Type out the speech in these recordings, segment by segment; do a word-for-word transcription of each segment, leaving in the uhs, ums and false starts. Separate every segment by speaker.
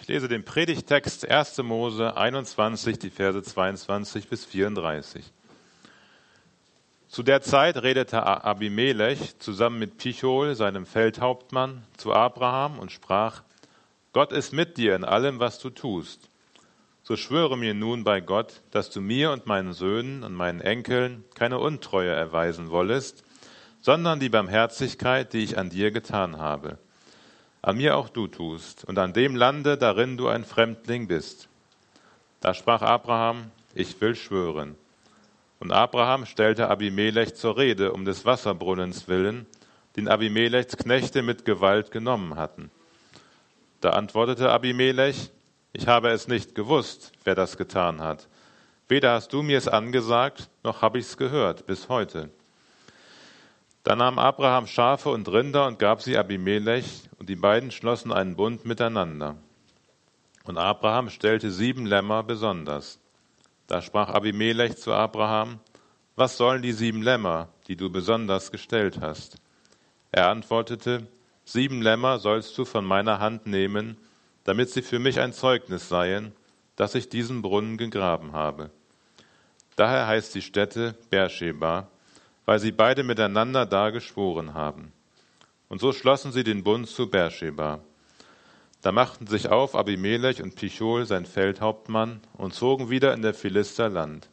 Speaker 1: lese den Predigtext erster Mose einundzwanzig, die Verse zweiundzwanzig bis vierunddreißig. Zu der Zeit redete Abimelech zusammen mit Pichol, seinem Feldhauptmann, zu Abraham und sprach: Gott ist mit dir in allem, was du tust. So schwöre mir nun bei Gott, dass du mir und meinen Söhnen und meinen Enkeln keine Untreue erweisen wollest, sondern die Barmherzigkeit, die ich an dir getan habe, an mir auch du tust, und an dem Lande, darin du ein Fremdling bist. Da sprach Abraham: Ich will schwören. Und Abraham stellte Abimelech zur Rede um des Wasserbrunnens willen, den Abimelechs Knechte mit Gewalt genommen hatten. Da antwortete Abimelech: Ich habe es nicht gewusst, wer das getan hat. Weder hast du mir es angesagt, noch habe ich es gehört, bis heute. Da nahm Abraham Schafe und Rinder und gab sie Abimelech, und die beiden schlossen einen Bund miteinander. Und Abraham stellte sieben Lämmer besonders. Da sprach Abimelech zu Abraham: Was sollen die sieben Lämmer, die du besonders gestellt hast? Er antwortete: Sieben Lämmer sollst du von meiner Hand nehmen, damit sie für mich ein Zeugnis seien, dass ich diesen Brunnen gegraben habe. Daher heißt die Stätte Beersheba, weil sie beide miteinander da geschworen haben. Und so schlossen sie den Bund zu Beersheba. Da machten sich auf Abimelech und Pichol, sein Feldhauptmann, und zogen wieder in der Philister Land.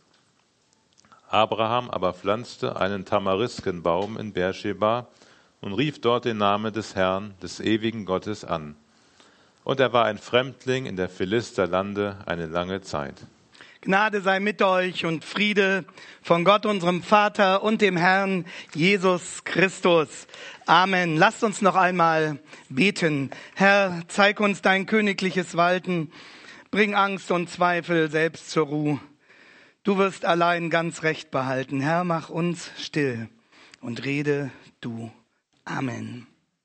Speaker 1: Abraham aber pflanzte einen Tamariskenbaum in Beersheba und rief dort den Namen des Herrn, des ewigen Gottes, an. Und er war ein Fremdling in der Philister Lande eine lange Zeit.
Speaker 2: Gnade sei mit euch und Friede von Gott, unserem Vater und dem Herrn Jesus Christus. Amen. Lasst uns noch einmal beten. Herr, zeig uns dein königliches Walten. Bring Angst und Zweifel selbst zur Ruhe. Du wirst allein ganz Recht behalten. Herr, mach uns still und rede du. Amen.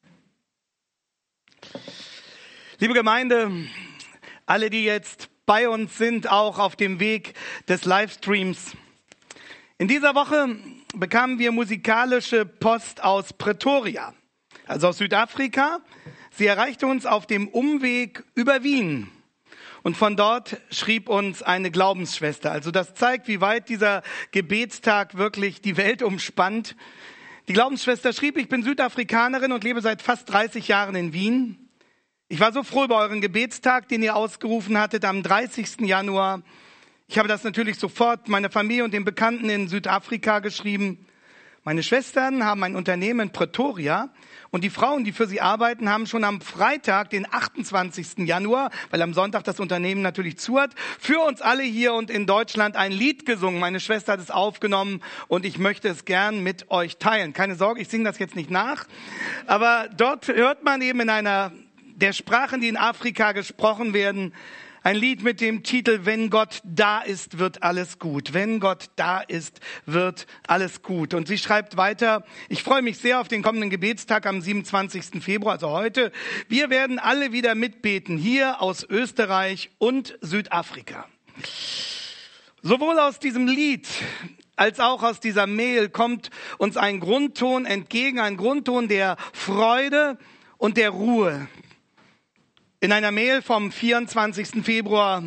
Speaker 2: Liebe Gemeinde, alle, die jetzt bei uns sind, auch auf dem Weg des Livestreams. In dieser Woche bekamen wir musikalische Post aus Pretoria, also aus Südafrika. Sie erreichte uns auf dem Umweg über Wien. Und von dort schrieb uns eine Glaubensschwester. Also das zeigt, wie weit dieser Gebetstag wirklich die Welt umspannt. Die Glaubensschwester schrieb: Ich bin Südafrikanerin und lebe seit fast dreißig Jahren in Wien. Ich war so froh über euren Gebetstag, den ihr ausgerufen hattet am dreißigsten Januar. Ich habe das natürlich sofort meiner Familie und den Bekannten in Südafrika geschrieben. Meine Schwestern haben ein Unternehmen in Pretoria und die Frauen, die für sie arbeiten, haben schon am Freitag, den achtundzwanzigsten Januar, weil am Sonntag das Unternehmen natürlich zu hat, für uns alle hier und in Deutschland ein Lied gesungen. Meine Schwester hat es aufgenommen und ich möchte es gern mit euch teilen. Keine Sorge, ich singe das jetzt nicht nach, aber dort hört man eben in einer der Sprachen, die in Afrika gesprochen werden, ein Lied mit dem Titel Wenn Gott da ist, wird alles gut. Wenn Gott da ist, wird alles gut. Und sie schreibt weiter: Ich freue mich sehr auf den kommenden Gebetstag am siebenundzwanzigsten Februar, also heute. Wir werden alle wieder mitbeten, hier aus Österreich und Südafrika. Sowohl aus diesem Lied als auch aus dieser Mail kommt uns ein Grundton entgegen, ein Grundton der Freude und der Ruhe. In einer Mail vom vierundzwanzigsten Februar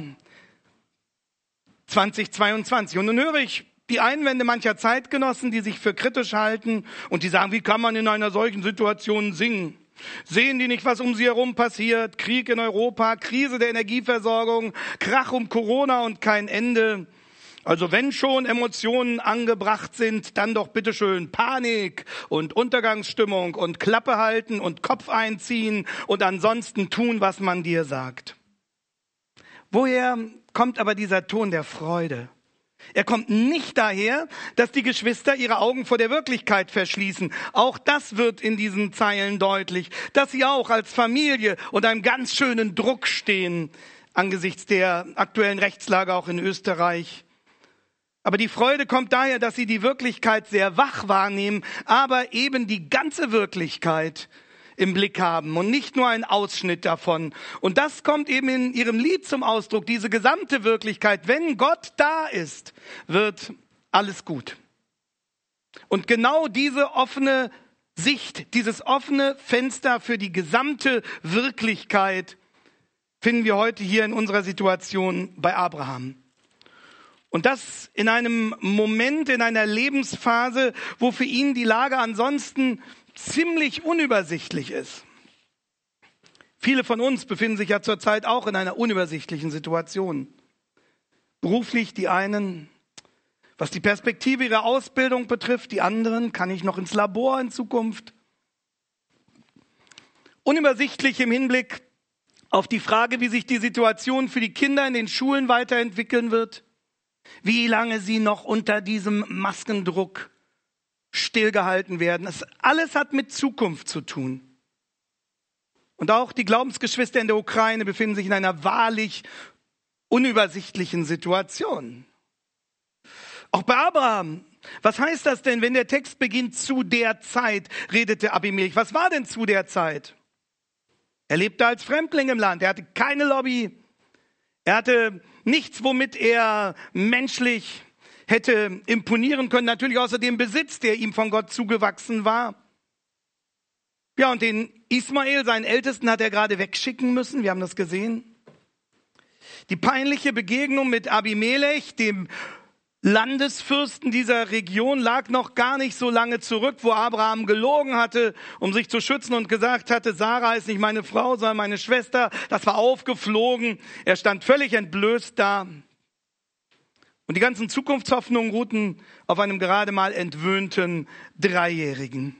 Speaker 2: zweitausendzweiundzwanzig. Und nun höre ich die Einwände mancher Zeitgenossen, die sich für kritisch halten und die sagen: Wie kann man in einer solchen Situation singen? Sehen die nicht, was um sie herum passiert? Krieg in Europa, Krise der Energieversorgung, Krach um Corona und kein Ende. Also wenn schon Emotionen angebracht sind, dann doch bitteschön Panik und Untergangsstimmung und Klappe halten und Kopf einziehen und ansonsten tun, was man dir sagt. Woher kommt aber dieser Ton der Freude? Er kommt nicht daher, dass die Geschwister ihre Augen vor der Wirklichkeit verschließen. Auch das wird in diesen Zeilen deutlich, dass sie auch als Familie unter einem ganz schönen Druck stehen angesichts der aktuellen Rechtslage auch in Österreich. Aber die Freude kommt daher, dass sie die Wirklichkeit sehr wach wahrnehmen, aber eben die ganze Wirklichkeit im Blick haben und nicht nur einen Ausschnitt davon. Und das kommt eben in ihrem Lied zum Ausdruck, diese gesamte Wirklichkeit. Wenn Gott da ist, wird alles gut. Und genau diese offene Sicht, dieses offene Fenster für die gesamte Wirklichkeit finden wir heute hier in unserer Situation bei Abraham. Und das in einem Moment, in einer Lebensphase, wo für ihn die Lage ansonsten ziemlich unübersichtlich ist. Viele von uns befinden sich ja zurzeit auch in einer unübersichtlichen Situation. Beruflich die einen, was die Perspektive ihrer Ausbildung betrifft, die anderen, kann ich noch ins Labor in Zukunft? Unübersichtlich im Hinblick auf die Frage, wie sich die Situation für die Kinder in den Schulen weiterentwickeln wird, wie lange sie noch unter diesem Maskendruck stillgehalten werden. Das alles hat mit Zukunft zu tun. Und auch die Glaubensgeschwister in der Ukraine befinden sich in einer wahrlich unübersichtlichen Situation. Auch bei Abraham. Was heißt das denn, wenn der Text beginnt, zu der Zeit, redete Abimelech? Was war denn zu der Zeit? Er lebte als Fremdling im Land. Er hatte keine Lobby. Er hatte nichts, womit er menschlich hätte imponieren können. Natürlich außer dem Besitz, der ihm von Gott zugewachsen war. Ja, und den Ismael, seinen Ältesten, hat er gerade wegschicken müssen. Wir haben das gesehen. Die peinliche Begegnung mit Abimelech, dem Landesfürsten dieser Region, lag noch gar nicht so lange zurück, wo Abraham gelogen hatte, um sich zu schützen und gesagt hatte, Sarah ist nicht meine Frau, sondern meine Schwester. Das war aufgeflogen. Er stand völlig entblößt da. Und die ganzen Zukunftshoffnungen ruhten auf einem gerade mal entwöhnten Dreijährigen.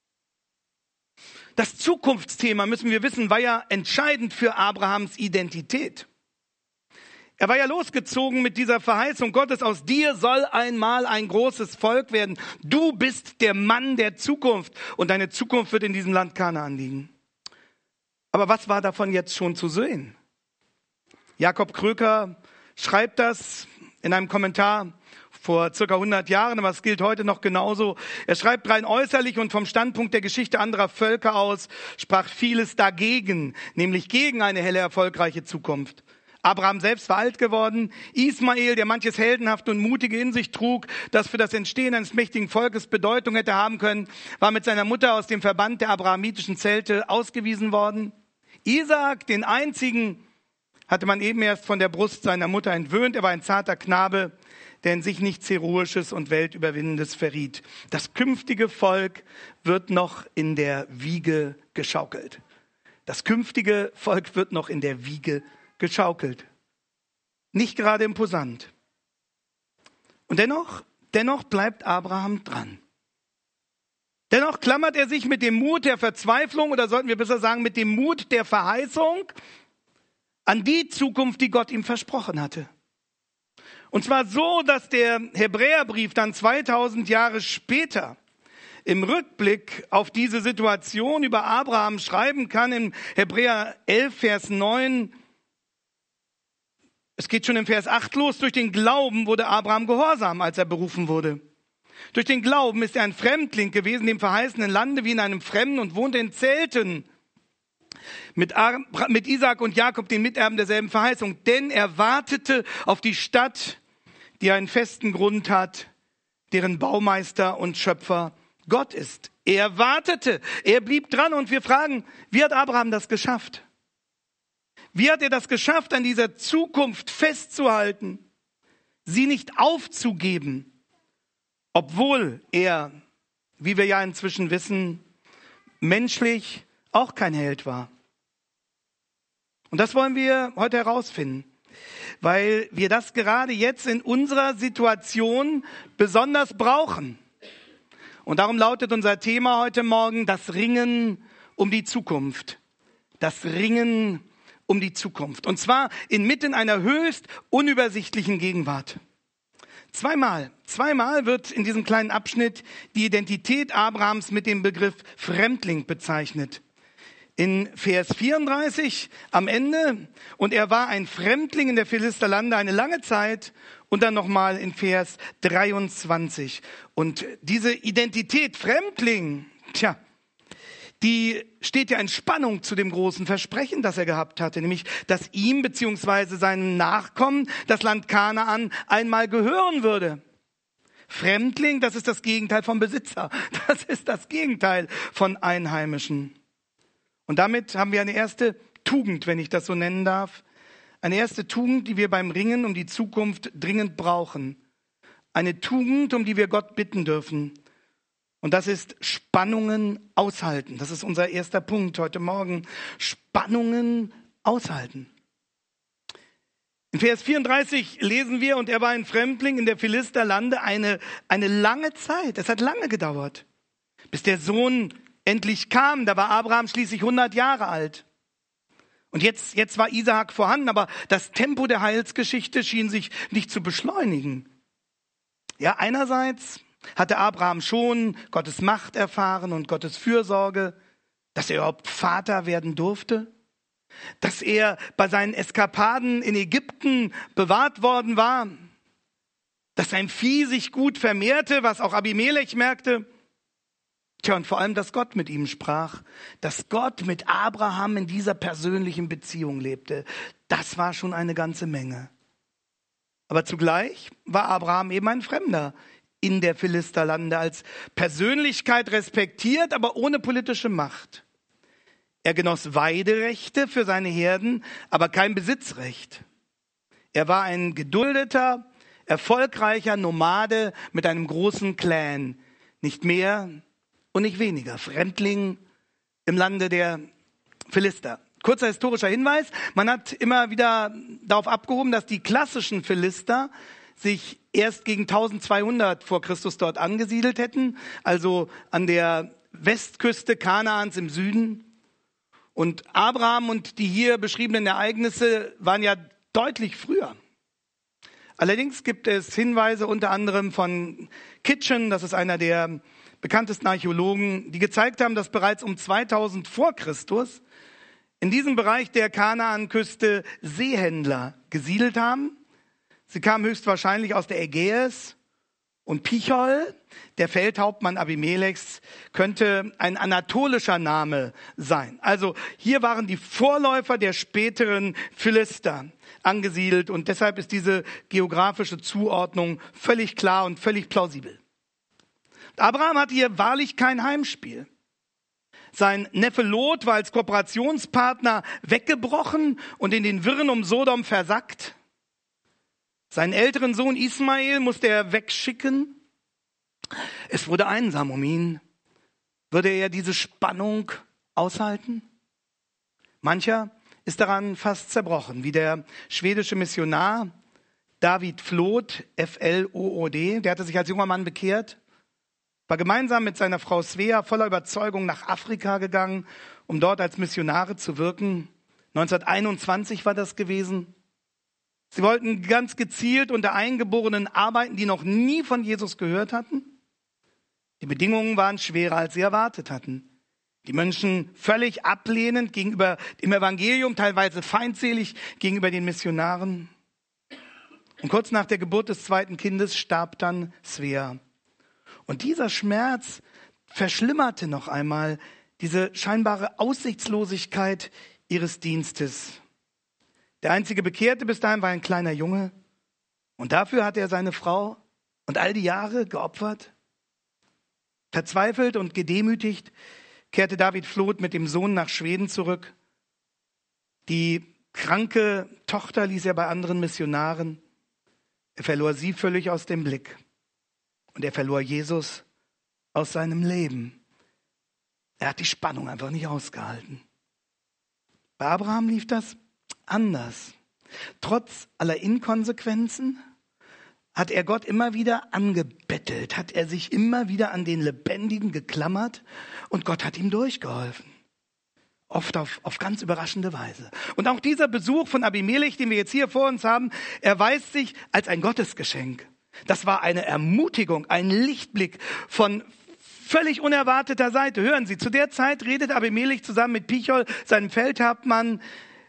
Speaker 2: Das Zukunftsthema, müssen wir wissen, war ja entscheidend für Abrahams Identität. Er war ja losgezogen mit dieser Verheißung Gottes, aus dir soll einmal ein großes Volk werden. Du bist der Mann der Zukunft und deine Zukunft wird in diesem Land Kanaan liegen. Aber was war davon jetzt schon zu sehen? Jakob Kröker schreibt das in einem Kommentar vor circa hundert Jahren, aber es gilt heute noch genauso. Er schreibt, rein äußerlich und vom Standpunkt der Geschichte anderer Völker aus sprach vieles dagegen, nämlich gegen eine helle, erfolgreiche Zukunft. Abraham selbst war alt geworden. Ismael, der manches Heldenhafte und Mutige in sich trug, das für das Entstehen eines mächtigen Volkes Bedeutung hätte haben können, war mit seiner Mutter aus dem Verband der abrahamitischen Zelte ausgewiesen worden. Isaak, den einzigen, hatte man eben erst von der Brust seiner Mutter entwöhnt. Er war ein zarter Knabe, der in sich nichts Heroisches und Weltüberwindendes verriet. Das künftige Volk wird noch in der Wiege geschaukelt. Das künftige Volk wird noch in der Wiege geschaukelt. Nicht gerade imposant. Und dennoch, dennoch bleibt Abraham dran. Dennoch klammert er sich mit dem Mut der Verzweiflung, oder sollten wir besser sagen, mit dem Mut der Verheißung an die Zukunft, die Gott ihm versprochen hatte. Und zwar so, dass der Hebräerbrief dann zweitausend Jahre später im Rückblick auf diese Situation über Abraham schreiben kann, in Hebräer elf, Vers neun. Es geht schon im Vers acht los. Durch den Glauben wurde Abraham gehorsam, als er berufen wurde. Durch den Glauben ist er ein Fremdling gewesen, im verheißenen Lande wie in einem Fremden, und wohnte in Zelten mit, mit Isaak und Jakob, den Miterben derselben Verheißung. Denn er wartete auf die Stadt, die einen festen Grund hat, deren Baumeister und Schöpfer Gott ist. Er wartete, er blieb dran, und wir fragen, wie hat Abraham das geschafft? Wie hat er das geschafft, an dieser Zukunft festzuhalten, sie nicht aufzugeben, obwohl er, wie wir ja inzwischen wissen, menschlich auch kein Held war? Und das wollen wir heute herausfinden, weil wir das gerade jetzt in unserer Situation besonders brauchen. Und darum lautet unser Thema heute Morgen das Ringen um die Zukunft. Das Ringen um die Zukunft. Und zwar inmitten einer höchst unübersichtlichen Gegenwart. Zweimal, zweimal wird in diesem kleinen Abschnitt die Identität Abrahams mit dem Begriff Fremdling bezeichnet. In Vers vierunddreißig am Ende, und er war ein Fremdling in der Philisterlande eine lange Zeit, und dann nochmal in Vers dreiundzwanzig. Und diese Identität Fremdling, tja, die steht ja in Spannung zu dem großen Versprechen, das er gehabt hatte, nämlich, dass ihm bzw. seinen Nachkommen das Land Kanaan einmal gehören würde. Fremdling, das ist das Gegenteil vom Besitzer. Das ist das Gegenteil von Einheimischen. Und damit haben wir eine erste Tugend, wenn ich das so nennen darf. Eine erste Tugend, die wir beim Ringen um die Zukunft dringend brauchen. Eine Tugend, um die wir Gott bitten dürfen. Und das ist Spannungen aushalten. Das ist unser erster Punkt heute Morgen. Spannungen aushalten. In Vers vierunddreißig lesen wir, und er war ein Fremdling in der Philisterlande eine, eine lange Zeit. Es hat lange gedauert, bis der Sohn endlich kam. Da war Abraham schließlich hundert Jahre alt. Und jetzt, jetzt war Isaak vorhanden, aber das Tempo der Heilsgeschichte schien sich nicht zu beschleunigen. Ja, einerseits hatte Abraham schon Gottes Macht erfahren und Gottes Fürsorge, dass er überhaupt Vater werden durfte, dass er bei seinen Eskapaden in Ägypten bewahrt worden war, dass sein Vieh sich gut vermehrte, was auch Abimelech merkte. Tja, und vor allem, dass Gott mit ihm sprach, dass Gott mit Abraham in dieser persönlichen Beziehung lebte. Das war schon eine ganze Menge. Aber zugleich war Abraham eben ein Fremder in der Philisterlande, als Persönlichkeit respektiert, aber ohne politische Macht. Er genoss Weiderechte für seine Herden, aber kein Besitzrecht. Er war ein geduldeter, erfolgreicher Nomade mit einem großen Clan. Nicht mehr und nicht weniger. Fremdling im Lande der Philister. Kurzer historischer Hinweis. Man hat immer wieder darauf abgehoben, dass die klassischen Philister sich erst gegen eintausendzweihundert vor Christus dort angesiedelt hätten. Also an der Westküste Kanaans im Süden. Und Abraham und die hier beschriebenen Ereignisse waren ja deutlich früher. Allerdings gibt es Hinweise unter anderem von Kitchen, das ist einer der bekanntesten Archäologen, die gezeigt haben, dass bereits um zweitausend vor Christus in diesem Bereich der Kanaanküste Seehändler gesiedelt haben. Sie kamen höchstwahrscheinlich aus der Ägäis. Und Pichol, der Feldhauptmann Abimelechs, könnte ein anatolischer Name sein. Also hier waren die Vorläufer der späteren Philister angesiedelt und deshalb ist diese geografische Zuordnung völlig klar und völlig plausibel. Abraham hatte hier wahrlich kein Heimspiel. Sein Neffe Lot war als Kooperationspartner weggebrochen und in den Wirren um Sodom versackt. Seinen älteren Sohn Ismael musste er wegschicken. Es wurde einsam um ihn. Würde er diese Spannung aushalten? Mancher ist daran fast zerbrochen, wie der schwedische Missionar David Floth, F L O O D. Der hatte sich als junger Mann bekehrt, war gemeinsam mit seiner Frau Svea voller Überzeugung nach Afrika gegangen, um dort als Missionare zu wirken. neunzehnhunderteinundzwanzig war das gewesen. Sie wollten ganz gezielt unter Eingeborenen arbeiten, die noch nie von Jesus gehört hatten. Die Bedingungen waren schwerer, als sie erwartet hatten. Die Menschen völlig ablehnend gegenüber dem Evangelium, teilweise feindselig gegenüber den Missionaren. Und kurz nach der Geburt des zweiten Kindes starb dann Svea. Und dieser Schmerz verschlimmerte noch einmal diese scheinbare Aussichtslosigkeit ihres Dienstes. Der einzige Bekehrte bis dahin war ein kleiner Junge. Und dafür hat er seine Frau und all die Jahre geopfert. Verzweifelt und gedemütigt kehrte David Floth mit dem Sohn nach Schweden zurück. Die kranke Tochter ließ er bei anderen Missionaren. Er verlor sie völlig aus dem Blick. Und er verlor Jesus aus seinem Leben. Er hat die Spannung einfach nicht ausgehalten. Bei Abraham lief das anders. Trotz aller Inkonsequenzen hat er Gott immer wieder angebettelt, hat er sich immer wieder an den Lebendigen geklammert und Gott hat ihm durchgeholfen. Oft auf, auf ganz überraschende Weise. Und auch dieser Besuch von Abimelech, den wir jetzt hier vor uns haben, erweist sich als ein Gottesgeschenk. Das war eine Ermutigung, ein Lichtblick von völlig unerwarteter Seite. Hören Sie, zu der Zeit redet Abimelech zusammen mit Pichol, seinem Feldhauptmann,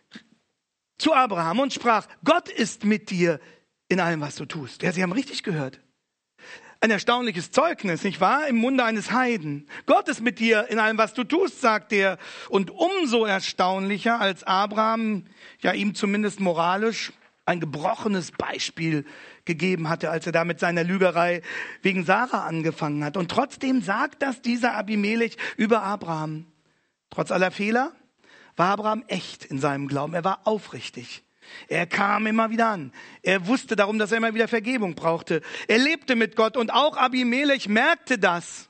Speaker 2: zu Abraham und sprach, Gott ist mit dir in allem, was du tust. Ja, Sie haben richtig gehört. Ein erstaunliches Zeugnis, nicht wahr? Im Munde eines Heiden. Gott ist mit dir in allem, was du tust, sagt er. Und umso erstaunlicher, als Abraham ja ihm zumindest moralisch ein gebrochenes Beispiel gegeben hatte, als er da mit seiner Lügerei wegen Sarah angefangen hat. Und trotzdem sagt das dieser Abimelech über Abraham. Trotz aller Fehler war Abraham echt in seinem Glauben. Er war aufrichtig. Er kam immer wieder an. Er wusste darum, dass er immer wieder Vergebung brauchte. Er lebte mit Gott und auch Abimelech merkte das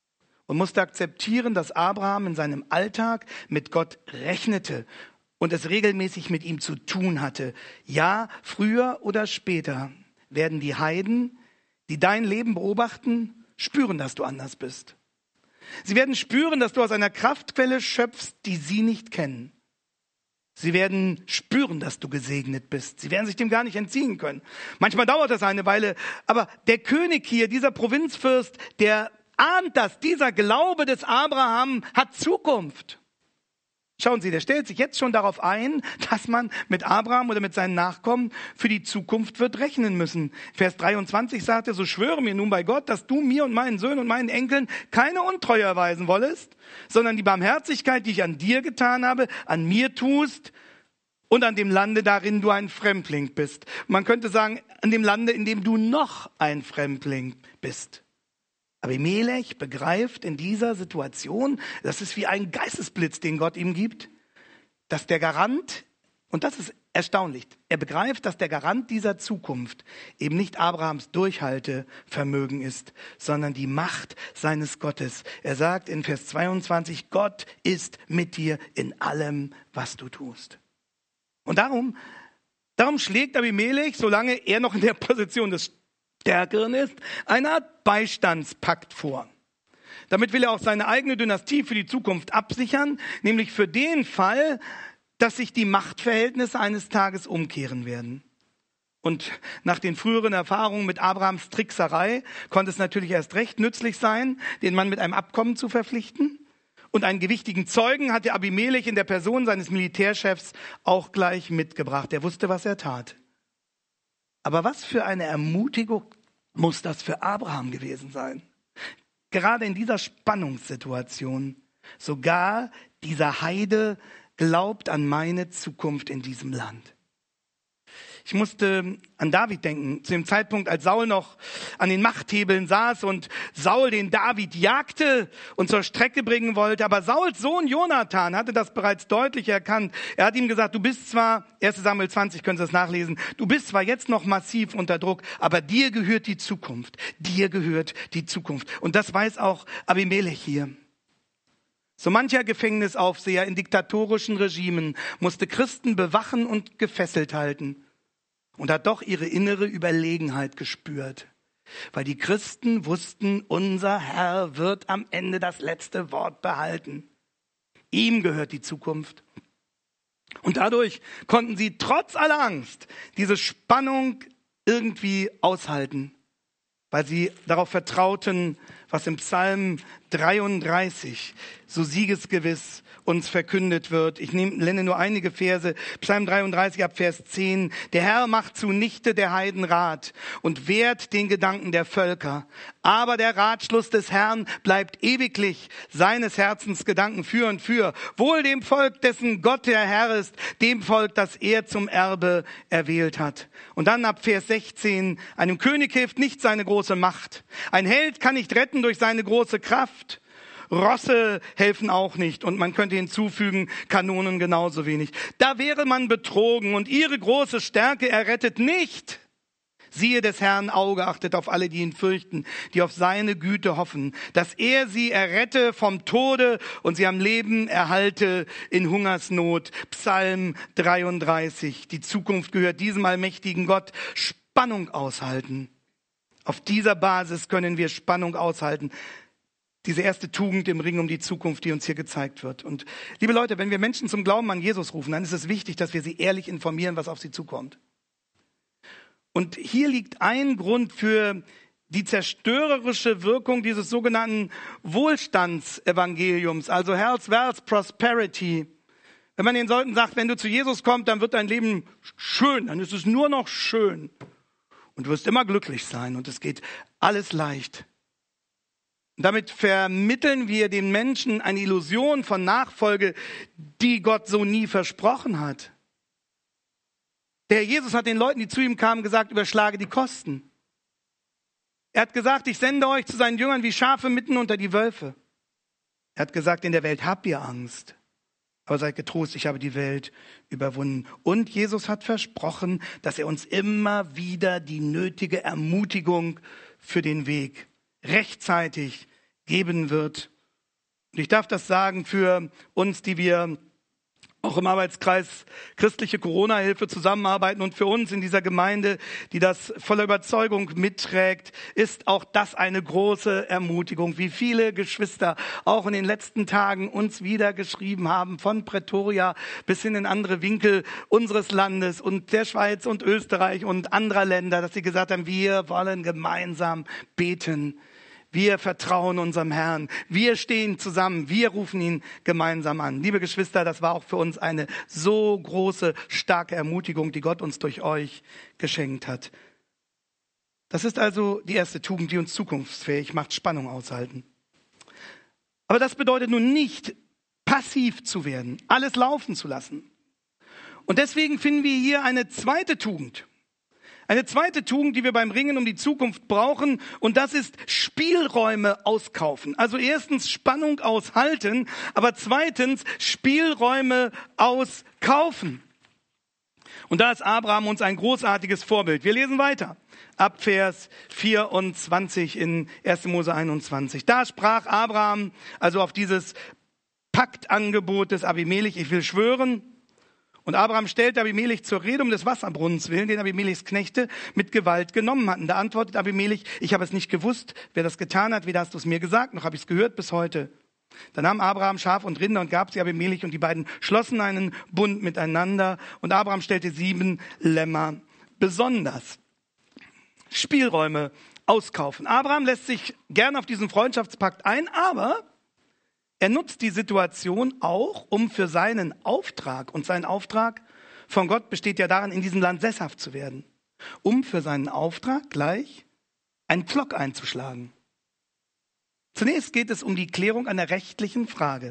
Speaker 2: und musste akzeptieren, dass Abraham in seinem Alltag mit Gott rechnete und es regelmäßig mit ihm zu tun hatte. Ja, früher oder später werden die Heiden, die dein Leben beobachten, spüren, dass du anders bist. Sie werden spüren, dass du aus einer Kraftquelle schöpfst, die sie nicht kennen. Sie werden spüren, dass du gesegnet bist. Sie werden sich dem gar nicht entziehen können. Manchmal dauert das eine Weile, aber der König hier, dieser Provinzfürst, der ahnt das, dieser Glaube des Abraham hat Zukunft. Schauen Sie, der stellt sich jetzt schon darauf ein, dass man mit Abraham oder mit seinen Nachkommen für die Zukunft wird rechnen müssen. Vers dreiundzwanzig sagt er, so schwöre mir nun bei Gott, dass du mir und meinen Söhnen und meinen Enkeln keine Untreue erweisen wollest, sondern die Barmherzigkeit, die ich an dir getan habe, an mir tust und an dem Lande, darin du ein Fremdling bist. Man könnte sagen, an dem Lande, in dem du noch ein Fremdling bist. Abimelech begreift in dieser Situation, das ist wie ein Geistesblitz, den Gott ihm gibt, dass der Garant, und das ist erstaunlich, er begreift, dass der Garant dieser Zukunft eben nicht Abrahams Durchhaltevermögen ist, sondern die Macht seines Gottes. Er sagt in Vers zweiundzwanzig, Gott ist mit dir in allem, was du tust. Und darum, darum schlägt Abimelech, solange er noch in der Position des Stärkeren ist, eine Art Beistandspakt vor. Damit will er auch seine eigene Dynastie für die Zukunft absichern, nämlich für den Fall, dass sich die Machtverhältnisse eines Tages umkehren werden. Und nach den früheren Erfahrungen mit Abrahams Trickserei konnte es natürlich erst recht nützlich sein, den Mann mit einem Abkommen zu verpflichten. Und einen gewichtigen Zeugen hatte Abimelech in der Person seines Militärchefs auch gleich mitgebracht. Er wusste, was er tat. Aber was für eine Ermutigung muss das für Abraham gewesen sein? Gerade in dieser Spannungssituation, sogar dieser Heide glaubt an meine Zukunft in diesem Land. Ich musste an David denken, zu dem Zeitpunkt, als Saul noch an den Machthebeln saß und Saul den David jagte und zur Strecke bringen wollte. Aber Sauls Sohn Jonathan hatte das bereits deutlich erkannt. Er hat ihm gesagt, du bist zwar, erster Samuel zwanzig, können Sie das nachlesen, du bist zwar jetzt noch massiv unter Druck, aber dir gehört die Zukunft. Dir gehört die Zukunft. Und das weiß auch Abimelech hier. So mancher Gefängnisaufseher in diktatorischen Regimen musste Christen bewachen und gefesselt halten. Und hat doch ihre innere Überlegenheit gespürt. Weil die Christen wussten, unser Herr wird am Ende das letzte Wort behalten. Ihm gehört die Zukunft. Und dadurch konnten sie trotz aller Angst diese Spannung irgendwie aushalten. Weil sie darauf vertrauten, was im Psalm dreiunddreißig so siegesgewiss uns verkündet wird. Ich nenne nur einige Verse. Psalm dreiunddreißig ab Vers zehn. Der Herr macht zunichte der Heiden Rat und wehrt den Gedanken der Völker. Aber der Ratschluss des Herrn bleibt ewiglich, seines Herzens Gedanken für und für. Wohl dem Volk, dessen Gott der Herr ist, dem Volk, das er zum Erbe erwählt hat. Und dann ab Vers sechzehn. Einem König hilft nicht seine große Macht. Ein Held kann nicht retten durch seine große Kraft. Rosse helfen auch nicht. Und man könnte hinzufügen, Kanonen genauso wenig. Da wäre man betrogen und ihre große Stärke errettet nicht. Siehe des Herrn Auge, achtet auf alle, die ihn fürchten, die auf seine Güte hoffen, dass er sie errette vom Tode und sie am Leben erhalte in Hungersnot. Psalm dreiunddreißig. Die Zukunft gehört diesem allmächtigen Gott. Spannung aushalten. Auf dieser Basis können wir Spannung aushalten. Diese erste Tugend im Ring um die Zukunft, die uns hier gezeigt wird. Und liebe Leute, wenn wir Menschen zum Glauben an Jesus rufen, dann ist es wichtig, dass wir sie ehrlich informieren, was auf sie zukommt. Und hier liegt ein Grund für die zerstörerische Wirkung dieses sogenannten Wohlstandsevangeliums, also Health, Wealth, Prosperity. Wenn man den Leuten sagt, wenn du zu Jesus kommst, dann wird dein Leben schön, dann ist es nur noch schön. Und du wirst immer glücklich sein und es geht alles leicht. Damit vermitteln wir den Menschen eine Illusion von Nachfolge, die Gott so nie versprochen hat. Der Jesus hat den Leuten, die zu ihm kamen, gesagt, überschlage die Kosten. Er hat gesagt, ich sende euch zu seinen Jüngern wie Schafe mitten unter die Wölfe. Er hat gesagt, in der Welt habt ihr Angst. Aber seid getrost, ich habe die Welt überwunden. Und Jesus hat versprochen, dass er uns immer wieder die nötige Ermutigung für den Weg rechtzeitig geben wird. Und ich darf das sagen für uns, die wir auch im Arbeitskreis christliche Corona-Hilfe zusammenarbeiten und für uns in dieser Gemeinde, die das voller Überzeugung mitträgt, ist auch das eine große Ermutigung. Wie viele Geschwister auch in den letzten Tagen uns wieder geschrieben haben, von Pretoria bis hin in andere Winkel unseres Landes und der Schweiz und Österreich und anderer Länder, dass sie gesagt haben, wir wollen gemeinsam beten. Wir vertrauen unserem Herrn. Wir stehen zusammen. Wir rufen ihn gemeinsam an. Liebe Geschwister, das war auch für uns eine so große, starke Ermutigung, die Gott uns durch euch geschenkt hat. Das ist also die erste Tugend, die uns zukunftsfähig macht, Spannung aushalten. Aber das bedeutet nun nicht, passiv zu werden, alles laufen zu lassen. Und deswegen finden wir hier eine zweite Tugend. Eine zweite Tugend, die wir beim Ringen um die Zukunft brauchen, und das ist Spielräume auskaufen. Also erstens Spannung aushalten, aber zweitens Spielräume auskaufen. Und da ist Abraham uns ein großartiges Vorbild. Wir lesen weiter. Ab Vers vierundzwanzig in erster Mose einundzwanzig. Da sprach Abraham, also auf dieses Paktangebot des Abimelech, ich will schwören. Und Abraham stellte Abimelech zur Rede um des Wasserbrunnens willen, den Abimelechs Knechte mit Gewalt genommen hatten. Da antwortet Abimelech, ich habe es nicht gewusst, wer das getan hat, weder hast du es mir gesagt, noch habe ich es gehört bis heute. Da nahm Abraham Schaf und Rinder und gab sie Abimelech, und die beiden schlossen einen Bund miteinander. Und Abraham stellte sieben Lämmer besonders. Spielräume auskaufen. Abraham lässt sich gern auf diesen Freundschaftspakt ein, aber er nutzt die Situation auch, um für seinen Auftrag, und sein Auftrag von Gott besteht ja darin, in diesem Land sesshaft zu werden, um für seinen Auftrag gleich einen Pflock einzuschlagen. Zunächst geht es um die Klärung einer rechtlichen Frage.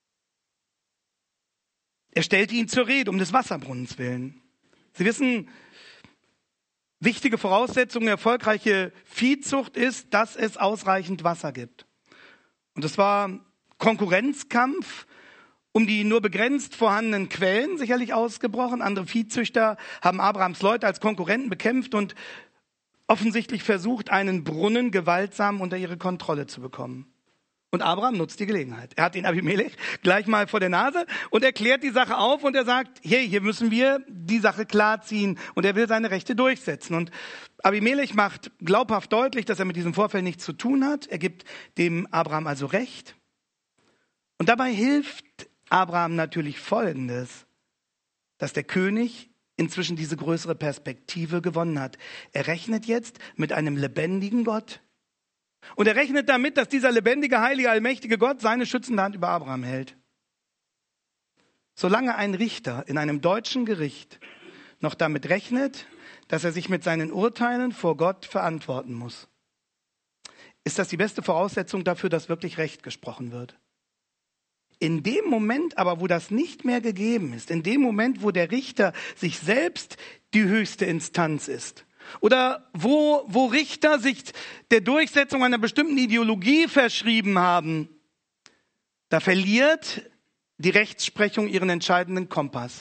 Speaker 2: Er stellte ihn zur Rede um des Wasserbrunnens willen. Sie wissen, wichtige Voraussetzung, eine erfolgreiche Viehzucht ist, dass es ausreichend Wasser gibt. Und es war Konkurrenzkampf um die nur begrenzt vorhandenen Quellen sicherlich ausgebrochen. Andere Viehzüchter haben Abrahams Leute als Konkurrenten bekämpft und offensichtlich versucht, einen Brunnen gewaltsam unter ihre Kontrolle zu bekommen. Und Abraham nutzt die Gelegenheit. Er hat den Abimelech gleich mal vor der Nase und erklärt die Sache auf und er sagt, hey, hier müssen wir die Sache klarziehen, und er will seine Rechte durchsetzen. Und Abimelech macht glaubhaft deutlich, dass er mit diesem Vorfall nichts zu tun hat. Er gibt dem Abraham also Recht. Und dabei hilft Abraham natürlich Folgendes, dass der König inzwischen diese größere Perspektive gewonnen hat. Er rechnet jetzt mit einem lebendigen Gott. Und er rechnet damit, dass dieser lebendige, heilige, allmächtige Gott seine schützende Hand über Abraham hält. Solange ein Richter in einem deutschen Gericht noch damit rechnet, dass er sich mit seinen Urteilen vor Gott verantworten muss, ist das die beste Voraussetzung dafür, dass wirklich Recht gesprochen wird. In dem Moment aber, wo das nicht mehr gegeben ist, in dem Moment, wo der Richter sich selbst die höchste Instanz ist, oder wo, wo Richter sich der Durchsetzung einer bestimmten Ideologie verschrieben haben, da verliert die Rechtsprechung ihren entscheidenden Kompass.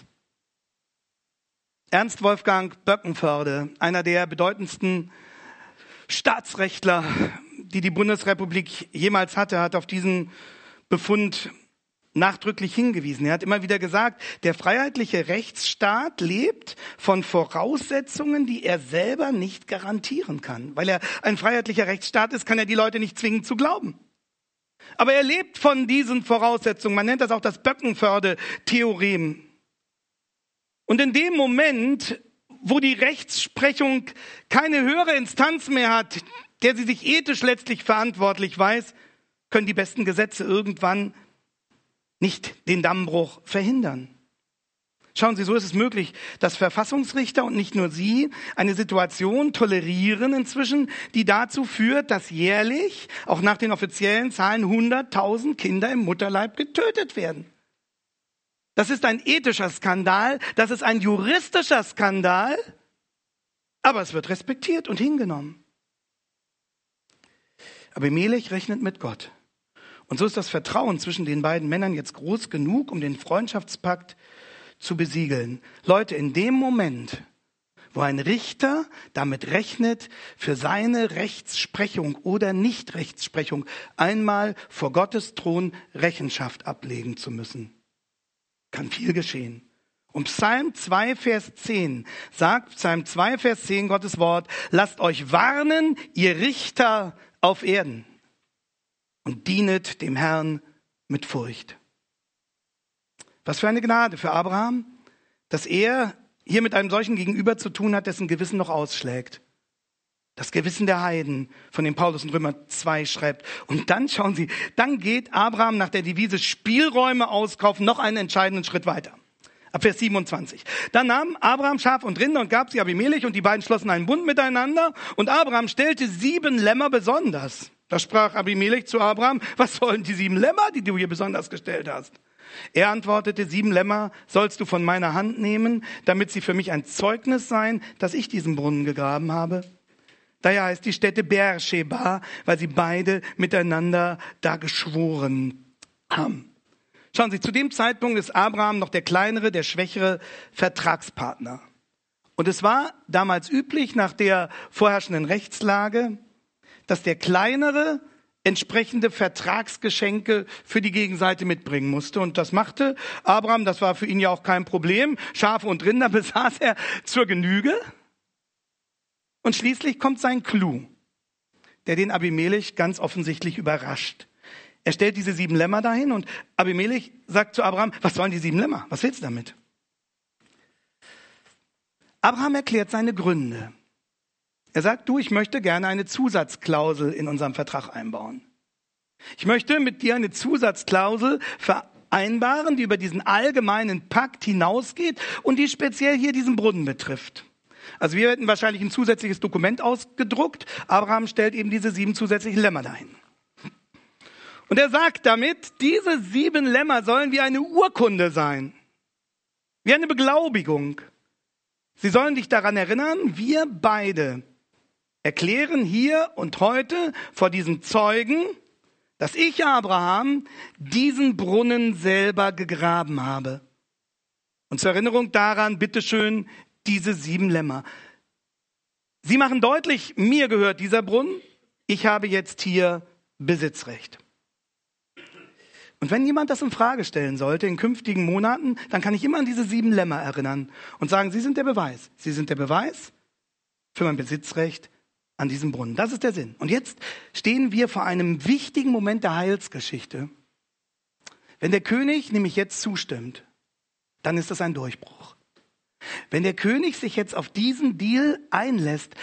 Speaker 2: Ernst Wolfgang Böckenförde, einer der bedeutendsten Staatsrechtler, die die Bundesrepublik jemals hatte, hat auf diesen Befund nachdrücklich hingewiesen. Er hat immer wieder gesagt, der freiheitliche Rechtsstaat lebt von Voraussetzungen, die er selber nicht garantieren kann. Weil er ein freiheitlicher Rechtsstaat ist, kann er die Leute nicht zwingen zu glauben. Aber er lebt von diesen Voraussetzungen. Man nennt das auch das Böckenförde-Theorem. Und in dem Moment, wo die Rechtsprechung keine höhere Instanz mehr hat, der sie sich ethisch letztlich verantwortlich weiß, können die besten Gesetze irgendwann nicht den Dammbruch verhindern. Schauen Sie, so ist es möglich, dass Verfassungsrichter und nicht nur sie eine Situation tolerieren inzwischen, die dazu führt, dass jährlich, auch nach den offiziellen Zahlen, hunderttausend Kinder im Mutterleib getötet werden. Das ist ein ethischer Skandal, das ist ein juristischer Skandal, aber es wird respektiert und hingenommen. Abimelech rechnet mit Gott. Und so ist das Vertrauen zwischen den beiden Männern jetzt groß genug, um den Freundschaftspakt zu besiegeln. Leute, in dem Moment, wo ein Richter damit rechnet, für seine Rechtsprechung oder Nichtrechtsprechung einmal vor Gottes Thron Rechenschaft ablegen zu müssen, kann viel geschehen. Und Psalm zwei, Vers zehn sagt, Psalm zwei, Vers zehn, Gottes Wort, lasst euch warnen, ihr Richter auf Erden, und dienet dem Herrn mit Furcht. Was für eine Gnade für Abraham, dass er hier mit einem solchen Gegenüber zu tun hat, dessen Gewissen noch ausschlägt. Das Gewissen der Heiden, von dem Paulus in Römer zwei schreibt. Und dann, schauen Sie, dann geht Abraham nach der Devise Spielräume auskaufen noch einen entscheidenden Schritt weiter. Ab Vers siebenundzwanzig. Dann nahm Abraham Schaf und Rinder und gab sie Abimelech, und die beiden schlossen einen Bund miteinander. Und Abraham stellte sieben Lämmer besonders. Da sprach Abimelech zu Abraham, was sollen die sieben Lämmer, die du hier besonders gestellt hast? Er antwortete, sieben Lämmer sollst du von meiner Hand nehmen, damit sie für mich ein Zeugnis seien, dass ich diesen Brunnen gegraben habe. Daher heißt die Stätte Beersheba, weil sie beide miteinander da geschworen haben. Schauen Sie, zu dem Zeitpunkt ist Abraham noch der kleinere, der schwächere Vertragspartner. Und es war damals üblich, nach der vorherrschenden Rechtslage, dass der kleinere entsprechende Vertragsgeschenke für die Gegenseite mitbringen musste. Und das machte Abraham, das war für ihn ja auch kein Problem. Schafe und Rinder besaß er zur Genüge. Und schließlich kommt sein Clou, der den Abimelech ganz offensichtlich überrascht. Er stellt diese sieben Lämmer dahin und Abimelech sagt zu Abraham, was sollen die sieben Lämmer? Was willst du damit? Abraham erklärt seine Gründe. Er sagt, du, ich möchte gerne eine Zusatzklausel in unserem Vertrag einbauen. Ich möchte mit dir eine Zusatzklausel vereinbaren, die über diesen allgemeinen Pakt hinausgeht und die speziell hier diesen Brunnen betrifft. Also wir hätten wahrscheinlich ein zusätzliches Dokument ausgedruckt. Abraham stellt eben diese sieben zusätzlichen Lämmer dahin. Und er sagt damit, diese sieben Lämmer sollen wie eine Urkunde sein, wie eine Beglaubigung. Sie sollen dich daran erinnern, wir beide erklären hier und heute vor diesen Zeugen, dass ich, Abraham, diesen Brunnen selber gegraben habe. Und zur Erinnerung daran, bitteschön, diese sieben Lämmer. Sie machen deutlich, mir gehört dieser Brunnen, ich habe jetzt hier Besitzrecht. Und wenn jemand das in Frage stellen sollte in künftigen Monaten, dann kann ich immer an diese sieben Lämmer erinnern und sagen, sie sind der Beweis. Sie sind der Beweis für mein Besitzrecht an diesem Brunnen. Das ist der Sinn. Und jetzt stehen wir vor einem wichtigen Moment der Heilsgeschichte. Wenn der König nämlich jetzt zustimmt, dann ist das ein Durchbruch. Wenn der König sich jetzt auf diesen Deal einlässt,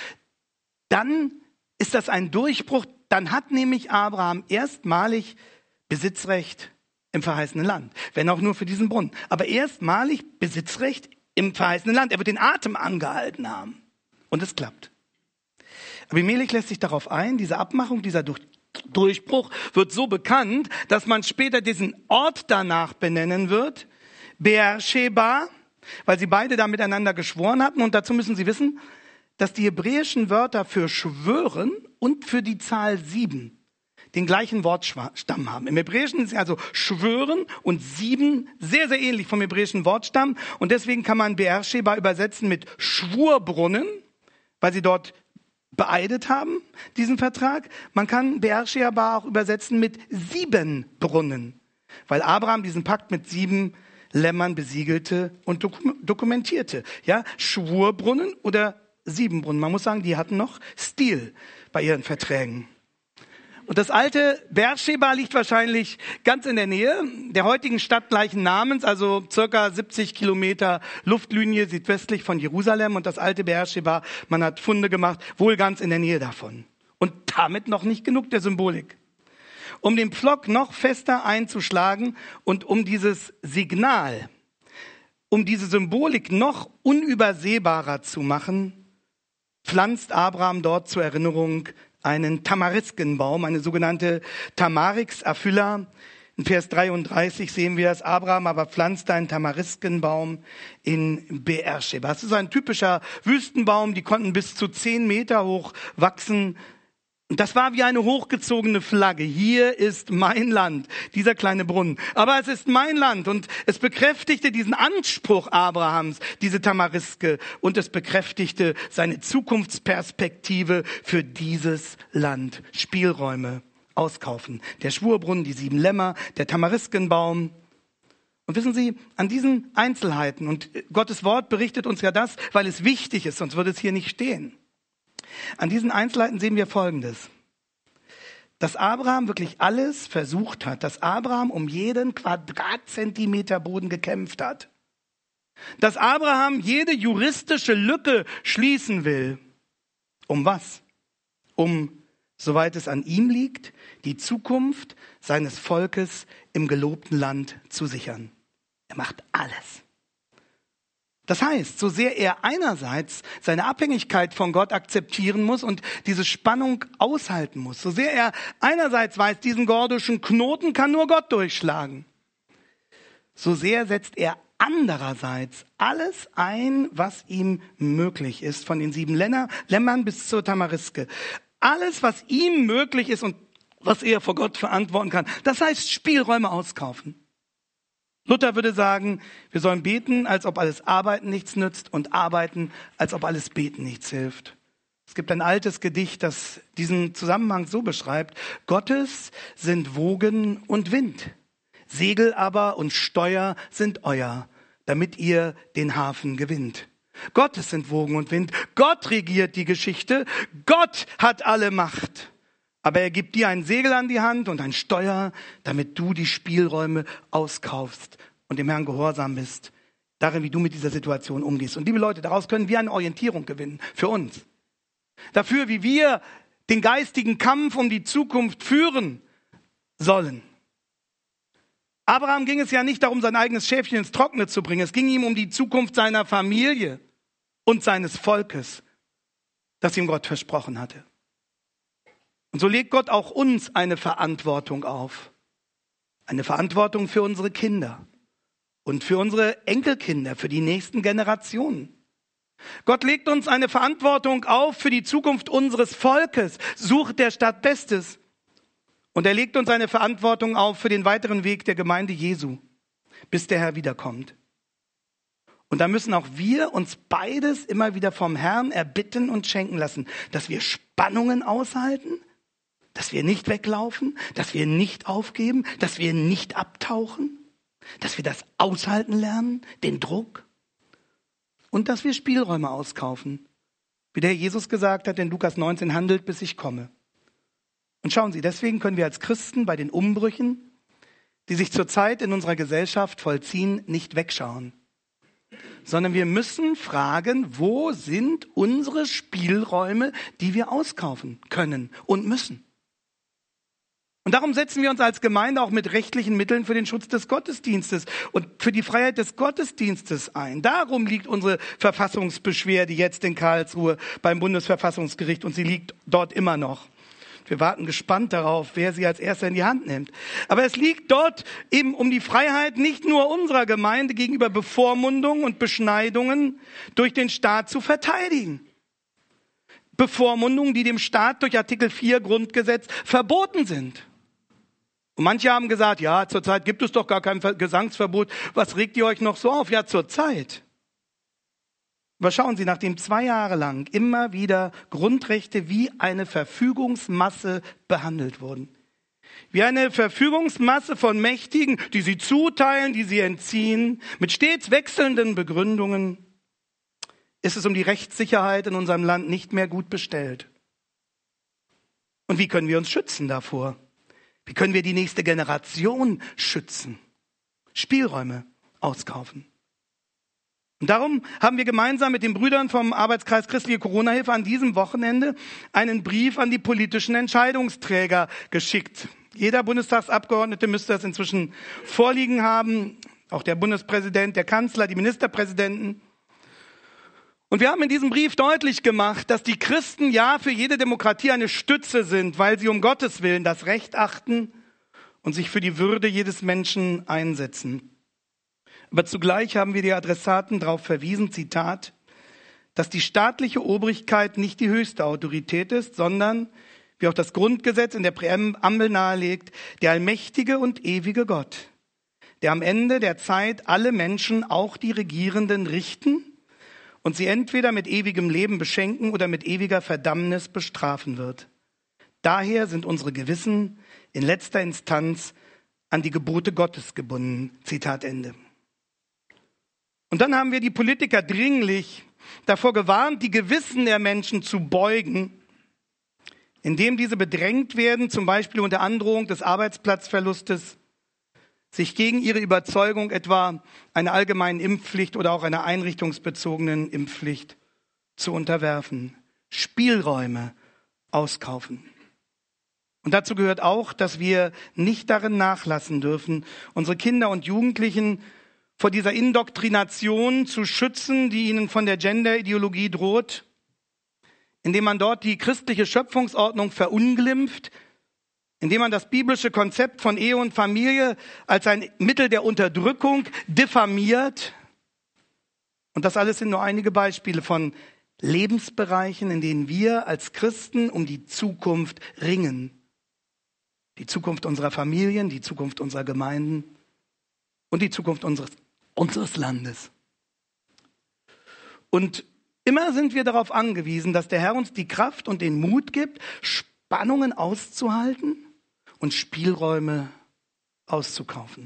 Speaker 2: dann ist das ein Durchbruch. Dann hat nämlich Abraham erstmalig Besitzrecht im verheißenen Land, wenn auch nur für diesen Brunnen. Aber erstmalig Besitzrecht im verheißenen Land. Er wird den Atem angehalten haben. Und es klappt. Abimelech lässt sich darauf ein, diese Abmachung, dieser Durchbruch wird so bekannt, dass man später diesen Ort danach benennen wird, Beersheba, weil sie beide da miteinander geschworen hatten. Und dazu müssen Sie wissen, dass die hebräischen Wörter für schwören und für die Zahl sieben den gleichen Wortstamm haben. Im Hebräischen ist also schwören und sieben sehr, sehr ähnlich vom hebräischen Wortstamm. Und deswegen kann man Beersheba übersetzen mit Schwurbrunnen, weil sie dort beeidet haben, diesen Vertrag. Man kann Beersheba auch übersetzen mit sieben Brunnen, weil Abraham diesen Pakt mit sieben Lämmern besiegelte und dokumentierte. Ja, Schwurbrunnen oder sieben Brunnen. Man muss sagen, die hatten noch Stil bei ihren Verträgen. Und das alte Beersheba liegt wahrscheinlich ganz in der Nähe der heutigen Stadt gleichen Namens, also circa siebzig Kilometer Luftlinie südwestlich von Jerusalem. Und das alte Beersheba, man hat Funde gemacht, wohl ganz in der Nähe davon. Und damit noch nicht genug der Symbolik. Um den Pflock noch fester einzuschlagen und um dieses Signal, um diese Symbolik noch unübersehbarer zu machen, pflanzt Abraham dort zur Erinnerung einen Tamariskenbaum, eine sogenannte Tamarix Aphylla. In Vers dreiunddreißig sehen wir das. Abraham aber pflanzte einen Tamariskenbaum in Beersheba. Das ist ein typischer Wüstenbaum, die konnten bis zu zehn Meter hoch wachsen. Und das war wie eine hochgezogene Flagge. Hier ist mein Land, dieser kleine Brunnen. Aber es ist mein Land und es bekräftigte diesen Anspruch Abrahams, diese Tamariske, und es bekräftigte seine Zukunftsperspektive für dieses Land. Spielräume auskaufen. Der Schwurbrunnen, die sieben Lämmer, der Tamariskenbaum. Und wissen Sie, an diesen Einzelheiten, und Gottes Wort berichtet uns ja das, weil es wichtig ist, sonst würde es hier nicht stehen. An diesen Einzelheiten sehen wir Folgendes. Dass Abraham wirklich alles versucht hat, dass Abraham um jeden Quadratzentimeter Boden gekämpft hat. Dass Abraham jede juristische Lücke schließen will. Um was? Um, soweit es an ihm liegt, die Zukunft seines Volkes im gelobten Land zu sichern. Er macht alles. Das heißt, so sehr er einerseits seine Abhängigkeit von Gott akzeptieren muss und diese Spannung aushalten muss, so sehr er einerseits weiß, diesen gordischen Knoten kann nur Gott durchschlagen, so sehr setzt er andererseits alles ein, was ihm möglich ist, von den sieben Lämmern bis zur Tamariske. Alles, was ihm möglich ist und was er vor Gott verantworten kann. Das heißt, Spielräume auskaufen. Luther würde sagen, wir sollen beten, als ob alles Arbeiten nichts nützt, und arbeiten, als ob alles Beten nichts hilft. Es gibt ein altes Gedicht, das diesen Zusammenhang so beschreibt: Gottes sind Wogen und Wind, Segel aber und Steuer sind euer, damit ihr den Hafen gewinnt. Gottes sind Wogen und Wind, Gott regiert die Geschichte, Gott hat alle Macht. Aber er gibt dir ein Segel an die Hand und ein Steuer, damit du die Spielräume auskaufst und dem Herrn gehorsam bist, darin, wie du mit dieser Situation umgehst. Und liebe Leute, daraus können wir eine Orientierung gewinnen für uns. Dafür, wie wir den geistigen Kampf um die Zukunft führen sollen. Abraham ging es ja nicht darum, sein eigenes Schäfchen ins Trockene zu bringen. Es ging ihm um die Zukunft seiner Familie und seines Volkes, das ihm Gott versprochen hatte. Und so legt Gott auch uns eine Verantwortung auf. Eine Verantwortung für unsere Kinder und für unsere Enkelkinder, für die nächsten Generationen. Gott legt uns eine Verantwortung auf für die Zukunft unseres Volkes. Sucht der Stadt Bestes. Und er legt uns eine Verantwortung auf für den weiteren Weg der Gemeinde Jesu, bis der Herr wiederkommt. Und da müssen auch wir uns beides immer wieder vom Herrn erbitten und schenken lassen, dass wir Spannungen aushalten, dass wir nicht weglaufen, dass wir nicht aufgeben, dass wir nicht abtauchen, dass wir das aushalten lernen, den Druck, und dass wir Spielräume auskaufen. Wie der Jesus gesagt hat in Lukas neunzehn, handelt, bis ich komme. Und schauen Sie, deswegen können wir als Christen bei den Umbrüchen, die sich zurzeit in unserer Gesellschaft vollziehen, nicht wegschauen. Sondern wir müssen fragen, wo sind unsere Spielräume, die wir auskaufen können und müssen. Und darum setzen wir uns als Gemeinde auch mit rechtlichen Mitteln für den Schutz des Gottesdienstes und für die Freiheit des Gottesdienstes ein. Darum liegt unsere Verfassungsbeschwerde jetzt in Karlsruhe beim Bundesverfassungsgericht, und sie liegt dort immer noch. Wir warten gespannt darauf, wer sie als Erster in die Hand nimmt. Aber es liegt dort eben um die Freiheit nicht nur unserer Gemeinde gegenüber Bevormundungen und Beschneidungen durch den Staat zu verteidigen. Bevormundungen, die dem Staat durch Artikel vier Grundgesetz verboten sind. Und manche haben gesagt, ja, zurzeit gibt es doch gar kein Gesangsverbot. Was regt ihr euch noch so auf? Ja, zurzeit. Aber schauen Sie, nachdem zwei Jahre lang immer wieder Grundrechte wie eine Verfügungsmasse behandelt wurden. Wie eine Verfügungsmasse von Mächtigen, die sie zuteilen, die sie entziehen, mit stets wechselnden Begründungen, ist es um die Rechtssicherheit in unserem Land nicht mehr gut bestellt. Und wie können wir uns schützen davor? Wie können wir die nächste Generation schützen? Spielräume auskaufen. Und darum haben wir gemeinsam mit den Brüdern vom Arbeitskreis Christliche Corona-Hilfe an diesem Wochenende einen Brief an die politischen Entscheidungsträger geschickt. Jeder Bundestagsabgeordnete müsste das inzwischen vorliegen haben, auch der Bundespräsident, der Kanzler, die Ministerpräsidenten. Und wir haben in diesem Brief deutlich gemacht, dass die Christen ja für jede Demokratie eine Stütze sind, weil sie um Gottes Willen das Recht achten und sich für die Würde jedes Menschen einsetzen. Aber zugleich haben wir die Adressaten darauf verwiesen, Zitat, dass die staatliche Obrigkeit nicht die höchste Autorität ist, sondern wie auch das Grundgesetz in der Präambel nahelegt, der allmächtige und ewige Gott, der am Ende der Zeit alle Menschen, auch die Regierenden, richten und sie entweder mit ewigem Leben beschenken oder mit ewiger Verdammnis bestrafen wird. Daher sind unsere Gewissen in letzter Instanz an die Gebote Gottes gebunden. Zitat Ende. Und dann haben wir die Politiker dringlich davor gewarnt, die Gewissen der Menschen zu beugen, indem diese bedrängt werden, zum Beispiel unter Androhung des Arbeitsplatzverlustes, sich gegen ihre Überzeugung etwa einer allgemeinen Impfpflicht oder auch einer einrichtungsbezogenen Impfpflicht zu unterwerfen. Spielräume auskaufen. Und dazu gehört auch, dass wir nicht darin nachlassen dürfen, unsere Kinder und Jugendlichen vor dieser Indoktrination zu schützen, die ihnen von der Gender-Ideologie droht, indem man dort die christliche Schöpfungsordnung verunglimpft, indem man das biblische Konzept von Ehe und Familie als ein Mittel der Unterdrückung diffamiert. Und das alles sind nur einige Beispiele von Lebensbereichen, in denen wir als Christen um die Zukunft ringen. Die Zukunft unserer Familien, die Zukunft unserer Gemeinden und die Zukunft unseres, unseres Landes. Und immer sind wir darauf angewiesen, dass der Herr uns die Kraft und den Mut gibt, Spannungen auszuhalten und Spielräume auszukaufen.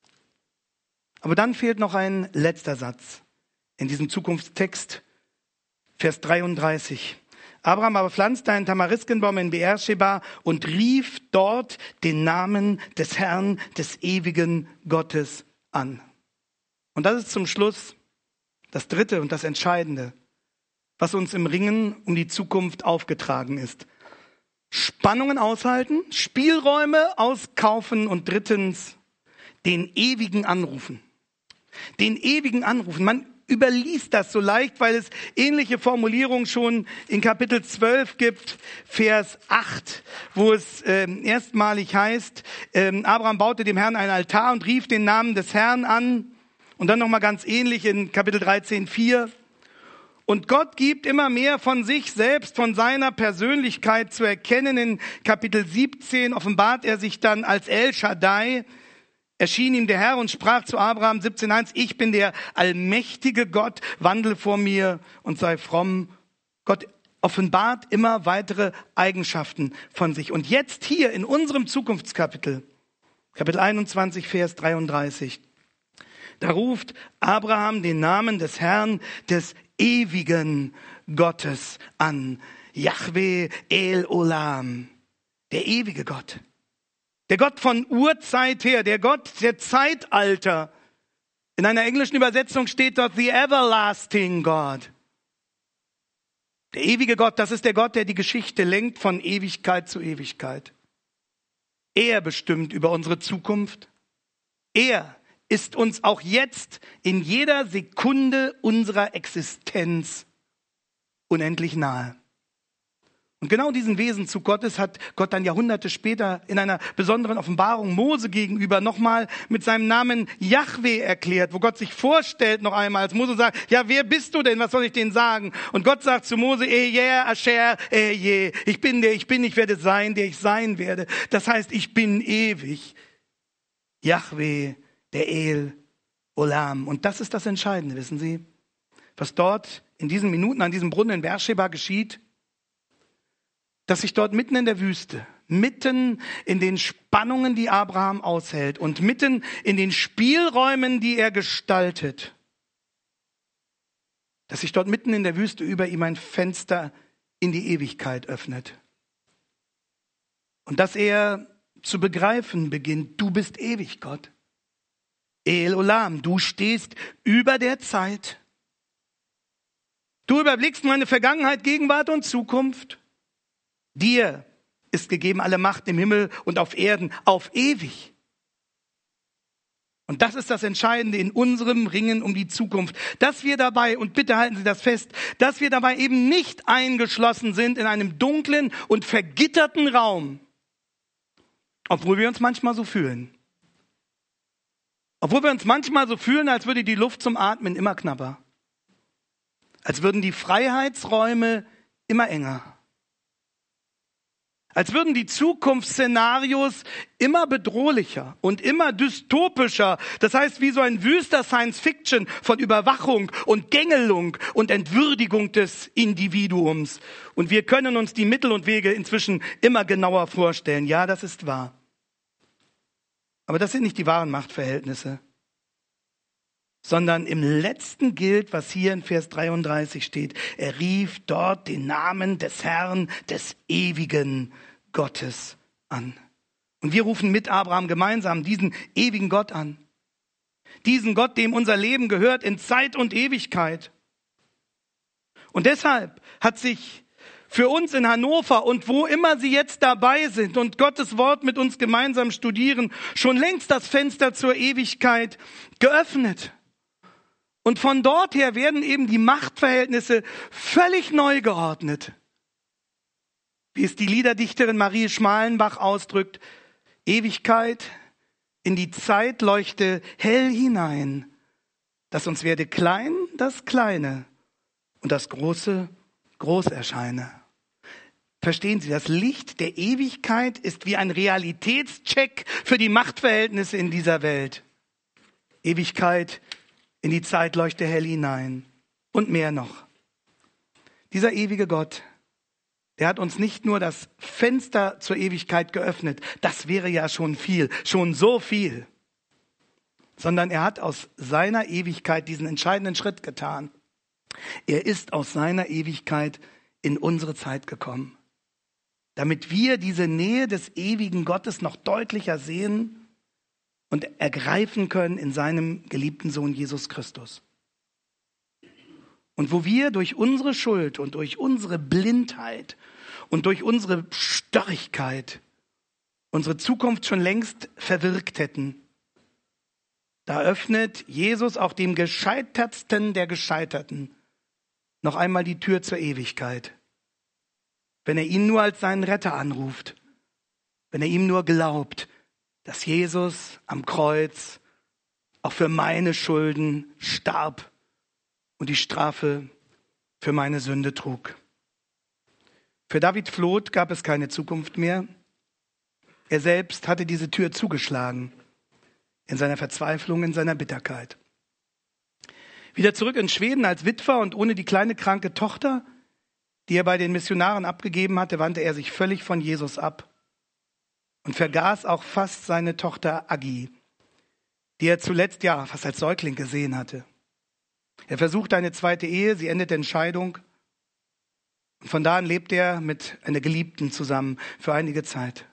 Speaker 2: Aber dann fehlt noch ein letzter Satz in diesem Zukunftstext, Vers dreiunddreißig. Abraham aber pflanzte einen Tamariskenbaum in Beersheba und rief dort den Namen des Herrn, des ewigen Gottes an. Und das ist zum Schluss das Dritte und das Entscheidende, was uns im Ringen um die Zukunft aufgetragen ist. Spannungen aushalten, Spielräume auskaufen und drittens den Ewigen anrufen. Den Ewigen anrufen. Man überliest das so leicht, weil es ähnliche Formulierungen schon in Kapitel zwölf gibt, Vers acht, wo es äh, erstmalig heißt, äh, Abraham baute dem Herrn einen Altar und rief den Namen des Herrn an. Und dann nochmal ganz ähnlich in Kapitel dreizehn, vier. Und Gott gibt immer mehr von sich selbst, von seiner Persönlichkeit zu erkennen. In Kapitel siebzehn offenbart er sich dann als El Shaddai. Erschien ihm der Herr und sprach zu Abraham, siebzehn eins, ich bin der allmächtige Gott, wandle vor mir und sei fromm. Gott offenbart immer weitere Eigenschaften von sich. Und jetzt hier in unserem Zukunftskapitel, Kapitel einundzwanzig, Vers dreiunddreißig, da ruft Abraham den Namen des Herrn, des ewigen Gottes an. Yahweh El Olam, der ewige Gott. Der Gott von Urzeit her, der Gott der Zeitalter. In einer englischen Übersetzung steht dort the everlasting God. Der ewige Gott, das ist der Gott, der die Geschichte lenkt von Ewigkeit zu Ewigkeit. Er bestimmt über unsere Zukunft. Er ist uns auch jetzt in jeder Sekunde unserer Existenz unendlich nahe. Und genau diesen Wesenzug Gottes hat Gott dann Jahrhunderte später in einer besonderen Offenbarung Mose gegenüber nochmal mit seinem Namen Yahweh erklärt, wo Gott sich vorstellt noch einmal, als Mose sagt, ja, wer bist du denn, was soll ich denen sagen? Und Gott sagt zu Mose, Ehyeh, Asher, Ehyeh, ich bin der, ich bin, ich werde sein, der ich sein werde. Das heißt, ich bin ewig. Yahweh, der El Olam. Und das ist das Entscheidende, wissen Sie? Was dort in diesen Minuten an diesem Brunnen in Beersheba geschieht, dass sich dort mitten in der Wüste, mitten in den Spannungen, die Abraham aushält und mitten in den Spielräumen, die er gestaltet, dass sich dort mitten in der Wüste über ihm ein Fenster in die Ewigkeit öffnet. Und dass er zu begreifen beginnt, du bist ewig, Gott. El Olam, du stehst über der Zeit. Du überblickst meine Vergangenheit, Gegenwart und Zukunft. Dir ist gegeben alle Macht im Himmel und auf Erden, auf ewig. Und das ist das Entscheidende in unserem Ringen um die Zukunft. Dass wir dabei, und bitte halten Sie das fest, dass wir dabei eben nicht eingeschlossen sind in einem dunklen und vergitterten Raum, obwohl wir uns manchmal so fühlen. Obwohl wir uns manchmal so fühlen, als würde die Luft zum Atmen immer knapper. Als würden die Freiheitsräume immer enger. Als würden die Zukunftsszenarios immer bedrohlicher und immer dystopischer. Das heißt, wie so ein wüster Science-Fiction von Überwachung und Gängelung und Entwürdigung des Individuums. Und wir können uns die Mittel und Wege inzwischen immer genauer vorstellen. Ja, das ist wahr. Aber das sind nicht die wahren Machtverhältnisse. Sondern im Letzten gilt, was hier in Vers dreiunddreißig steht. Er rief dort den Namen des Herrn, des ewigen Gottes an. Und wir rufen mit Abraham gemeinsam diesen ewigen Gott an. Diesen Gott, dem unser Leben gehört in Zeit und Ewigkeit. Und deshalb hat sich für uns in Hannover und wo immer Sie jetzt dabei sind und Gottes Wort mit uns gemeinsam studieren, schon längst das Fenster zur Ewigkeit geöffnet. Und von dort her werden eben die Machtverhältnisse völlig neu geordnet. Wie es die Liederdichterin Marie Schmalenbach ausdrückt, Ewigkeit in die Zeit leuchte hell hinein, dass uns werde klein das Kleine und das Große groß erscheine. Verstehen Sie, das Licht der Ewigkeit ist wie ein Realitätscheck für die Machtverhältnisse in dieser Welt. Ewigkeit in die Zeit leuchte hell hinein. Und mehr noch. Dieser ewige Gott, der hat uns nicht nur das Fenster zur Ewigkeit geöffnet, das wäre ja schon viel, schon so viel, sondern er hat aus seiner Ewigkeit diesen entscheidenden Schritt getan. Er ist aus seiner Ewigkeit in unsere Zeit gekommen, damit wir diese Nähe des ewigen Gottes noch deutlicher sehen und ergreifen können in seinem geliebten Sohn Jesus Christus. Und wo wir durch unsere Schuld und durch unsere Blindheit und durch unsere Störrigkeit unsere Zukunft schon längst verwirkt hätten, da öffnet Jesus auch dem Gescheitertsten der Gescheiterten noch einmal die Tür zur Ewigkeit. Wenn er ihn nur als seinen Retter anruft, wenn er ihm nur glaubt, dass Jesus am Kreuz auch für meine Schulden starb und die Strafe für meine Sünde trug. Für David Floth gab es keine Zukunft mehr. Er selbst hatte diese Tür zugeschlagen, in seiner Verzweiflung, in seiner Bitterkeit. Wieder zurück in Schweden als Witwer und ohne die kleine kranke Tochter, die er bei den Missionaren abgegeben hatte, wandte er sich völlig von Jesus ab. Und vergaß auch fast seine Tochter Aggie, die er zuletzt ja fast als Säugling gesehen hatte. Er versuchte eine zweite Ehe, sie endete in Scheidung. Und von da an lebte er mit einer Geliebten zusammen für einige Zeit.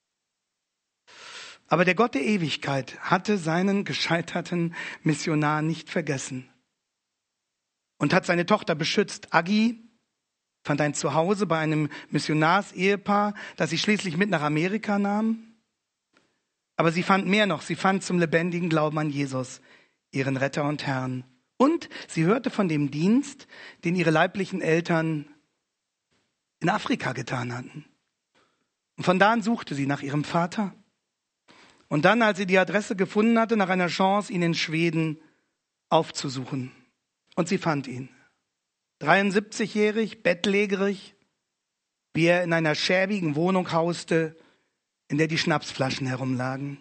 Speaker 2: Aber der Gott der Ewigkeit hatte seinen gescheiterten Missionar nicht vergessen und hat seine Tochter beschützt. Aggie fand ein Zuhause bei einem Missionarsehepaar, das sie schließlich mit nach Amerika nahm. Aber sie fand mehr noch. Sie fand zum lebendigen Glauben an Jesus, ihren Retter und Herrn. Und sie hörte von dem Dienst, den ihre leiblichen Eltern in Afrika getan hatten. Und von da an suchte sie nach ihrem Vater. Und dann, als sie die Adresse gefunden hatte, nach einer Chance, ihn in Schweden aufzusuchen. Und sie fand ihn. dreiundsiebzigjährig, bettlägerig, wie er in einer schäbigen Wohnung hauste, in der die Schnapsflaschen herumlagen.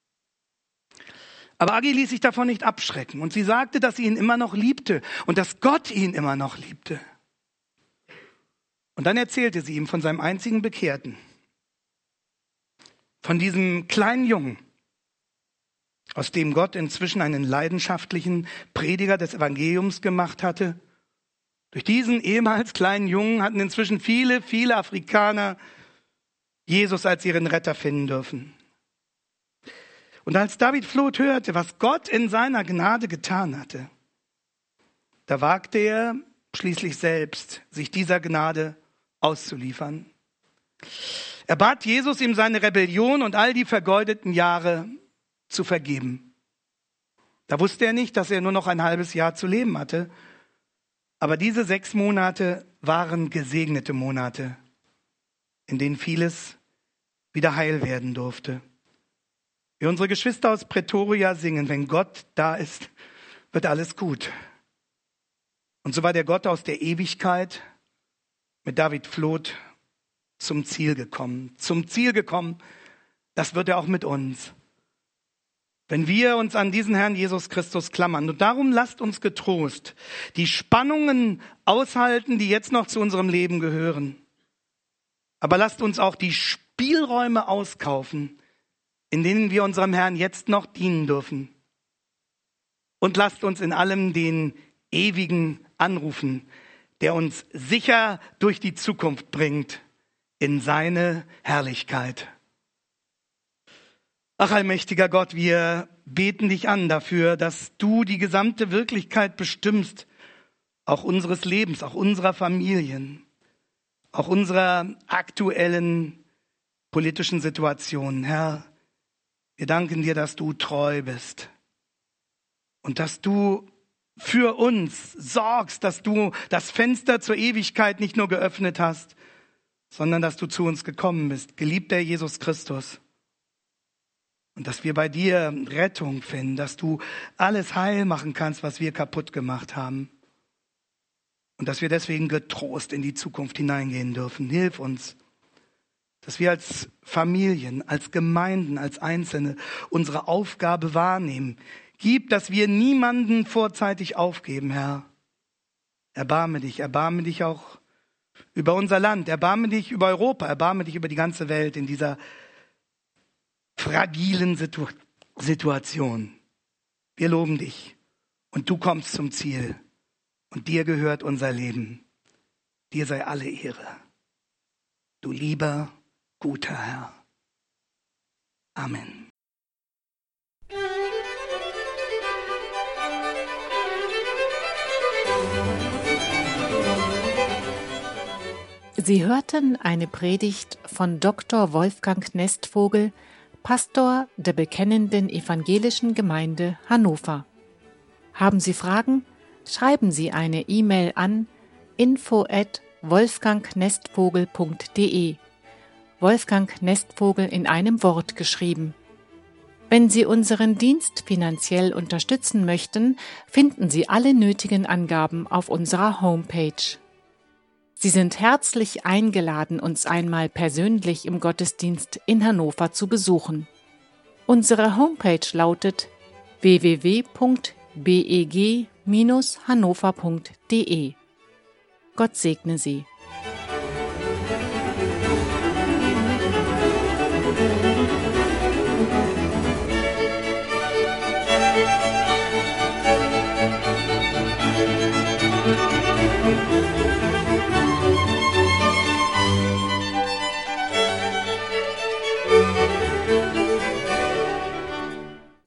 Speaker 2: Aber Aggie ließ sich davon nicht abschrecken und sie sagte, dass sie ihn immer noch liebte und dass Gott ihn immer noch liebte. Und dann erzählte sie ihm von seinem einzigen Bekehrten, von diesem kleinen Jungen, aus dem Gott inzwischen einen leidenschaftlichen Prediger des Evangeliums gemacht hatte. Durch diesen ehemals kleinen Jungen hatten inzwischen viele, viele Afrikaner Jesus als ihren Retter finden dürfen. Und als David Floth hörte, was Gott in seiner Gnade getan hatte, da wagte er schließlich selbst, sich dieser Gnade auszuliefern. Er bat Jesus, ihm seine Rebellion und all die vergeudeten Jahre zu vergeben. Da wusste er nicht, dass er nur noch ein halbes Jahr zu leben hatte. Aber diese sechs Monate waren gesegnete Monate, in denen vieles wieder heil werden durfte. Wie unsere Geschwister aus Pretoria singen, wenn Gott da ist, wird alles gut. Und so war der Gott aus der Ewigkeit mit David Floth zum Ziel gekommen. Zum Ziel gekommen, das wird er auch mit uns. Wenn wir uns an diesen Herrn Jesus Christus klammern. Und darum lasst uns getrost die Spannungen aushalten, die jetzt noch zu unserem Leben gehören. Aber lasst uns auch die Spielräume auskaufen, in denen wir unserem Herrn jetzt noch dienen dürfen. Und lasst uns in allem den Ewigen anrufen, der uns sicher durch die Zukunft bringt in seine Herrlichkeit. Ach, allmächtiger Gott, wir beten dich an dafür, dass du die gesamte Wirklichkeit bestimmst, auch unseres Lebens, auch unserer Familien, auch unserer aktuellen politischen Situation. Herr, wir danken dir, dass du treu bist und dass du für uns sorgst, dass du das Fenster zur Ewigkeit nicht nur geöffnet hast, sondern dass du zu uns gekommen bist, geliebter Jesus Christus. Und dass wir bei dir Rettung finden, dass du alles heil machen kannst, was wir kaputt gemacht haben. Und dass wir deswegen getrost in die Zukunft hineingehen dürfen. Hilf uns, dass wir als Familien, als Gemeinden, als Einzelne unsere Aufgabe wahrnehmen. Gib, dass wir niemanden vorzeitig aufgeben, Herr. Erbarme dich, erbarme dich auch über unser Land, erbarme dich über Europa, erbarme dich über die ganze Welt in dieser fragilen Situ- Situation. Wir loben dich und du kommst zum Ziel und dir gehört unser Leben. Dir sei alle Ehre. Du lieber, guter Herr. Amen.
Speaker 3: Sie hörten eine Predigt von Doktor Wolfgang Nestvogel, Pastor der Bekennenden Evangelischen Gemeinde Hannover. Haben Sie Fragen? Schreiben Sie eine E-Mail an info at wolfgangnestvogel punkt de. Wolfgang Nestvogel in einem Wort geschrieben. Wenn Sie unseren Dienst finanziell unterstützen möchten, finden Sie alle nötigen Angaben auf unserer Homepage. Sie sind herzlich eingeladen, uns einmal persönlich im Gottesdienst in Hannover zu besuchen. Unsere Homepage lautet w w w punkt b e g Bindestrich hannover punkt de. Gott segne Sie.